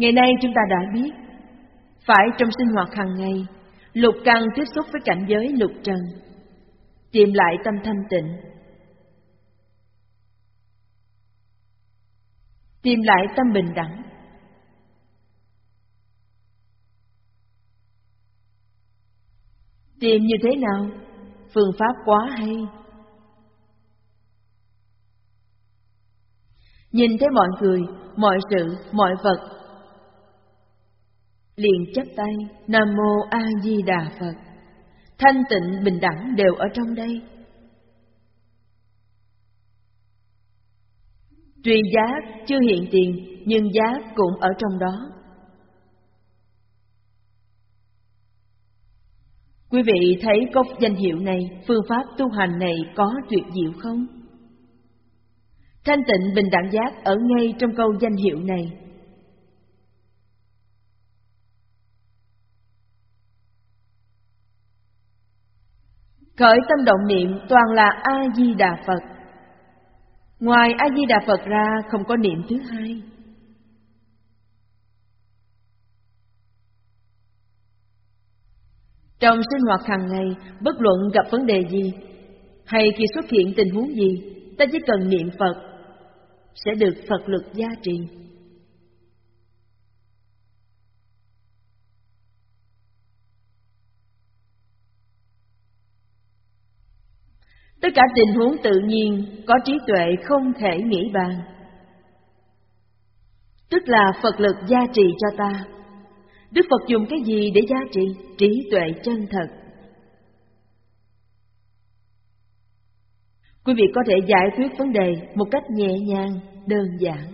Ngày nay chúng ta đã biết, phải trong sinh hoạt hàng ngày, lục căn tiếp xúc với cảnh giới lục trần, tìm lại tâm thanh tịnh, tìm lại tâm bình đẳng. Tìm như thế nào? Phương pháp quá hay. Nhìn thấy mọi người, mọi sự, mọi vật, liền chắp tay Nam Mô A Di Đà Phật. Thanh tịnh bình đẳng đều ở trong đây. Tuy giác chưa hiện tiền, nhưng giác cũng ở trong đó. Quý vị thấy có danh hiệu này, phương pháp tu hành này có tuyệt diệu không? Thanh tịnh bình đẳng giác ở ngay trong câu danh hiệu này. Khởi tâm động niệm toàn là A-di-đà Phật. Ngoài A-di-đà Phật ra không có niệm thứ hai. Trong sinh hoạt hàng ngày, bất luận gặp vấn đề gì, hay khi xuất hiện tình huống gì, ta chỉ cần niệm Phật, sẽ được Phật lực gia trì. Tất cả tình huống tự nhiên có trí tuệ không thể nghĩ bàn, tức là Phật lực gia trì cho ta. Đức Phật dùng cái gì để gia trì? Trí tuệ chân thật. Quý vị có thể giải quyết vấn đề một cách nhẹ nhàng, đơn giản.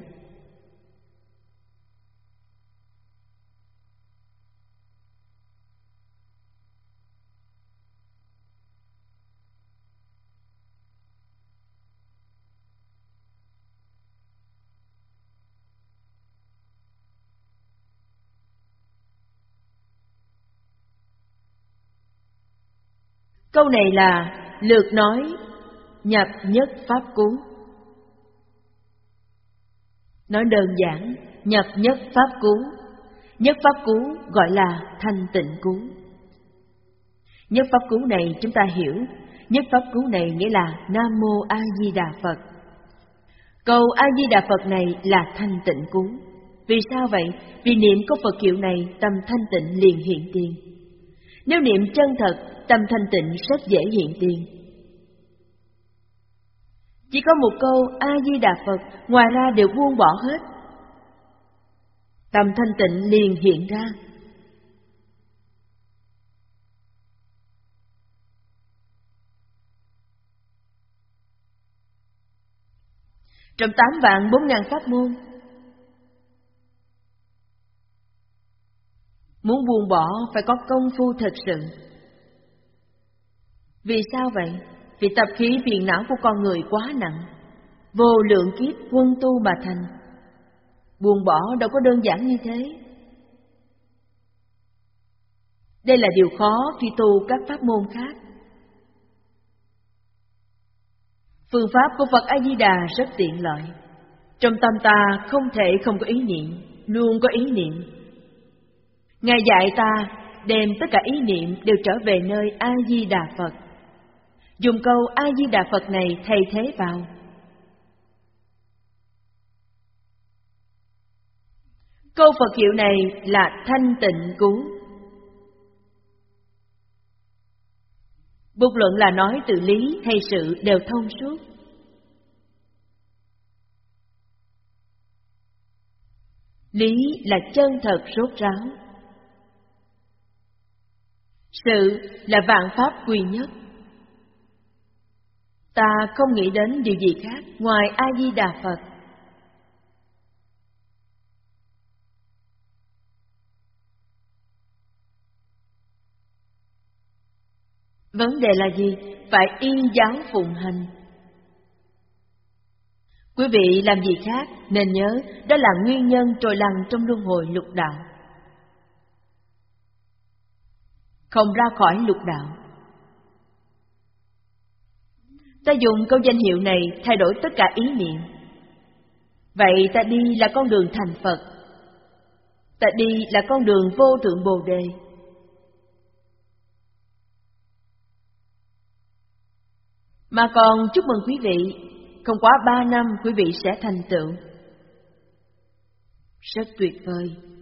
Câu này là lược nói nhập nhất pháp cú. Nói đơn giản, nhập nhất pháp cú. Nhất pháp cú gọi là thanh tịnh cú. Nhất pháp cú này chúng ta hiểu. Nhất pháp cú này nghĩa là Nam Mô A Di Đà Phật. Câu A Di Đà Phật này là thanh tịnh cú. Vì sao vậy? Vì niệm có Phật hiệu này, tâm thanh tịnh liền hiện tiền. Nếu niệm chân thật, tâm thanh tịnh rất dễ hiện tiền. Chỉ có một câu A Di Đà Phật, ngoài ra đều buông bỏ hết, tâm thanh tịnh liền hiện ra. Trong 8.400.000 pháp môn, muốn buông bỏ phải có công phu thật sự. Vì sao vậy? Vì tập khí phiền não của con người quá nặng, vô lượng kiếp quân tu mà thành. Buông bỏ đâu có đơn giản như thế. Đây là điều khó khi tu các pháp môn khác. Phương pháp của Phật A-di-đà rất tiện lợi. Trong tâm ta không thể không có ý niệm, luôn có ý niệm. Ngài dạy ta đem tất cả ý niệm đều trở về nơi A-di-đà Phật. Dùng câu A-di-đà Phật này thay thế vào. Câu Phật hiệu này là thanh tịnh cú. Bất luận là nói từ lý hay sự đều thông suốt. Lý là chân thật rốt ráo. Sự là vạn pháp quy nhất. Ta không nghĩ đến điều gì khác ngoài A-di-đà Phật. Vấn đề là gì? Phải yên giáo phụng hành. Quý vị làm gì khác nên nhớ đó là nguyên nhân trôi lăn trong luân hồi lục đạo. Không ra khỏi lục đạo. Ta dùng câu danh hiệu này thay đổi tất cả ý niệm. Vậy ta đi là con đường thành Phật. Ta đi là con đường vô thượng Bồ Đề. Mà còn chúc mừng quý vị, không quá 3 năm quý vị sẽ thành tựu. Rất tuyệt vời.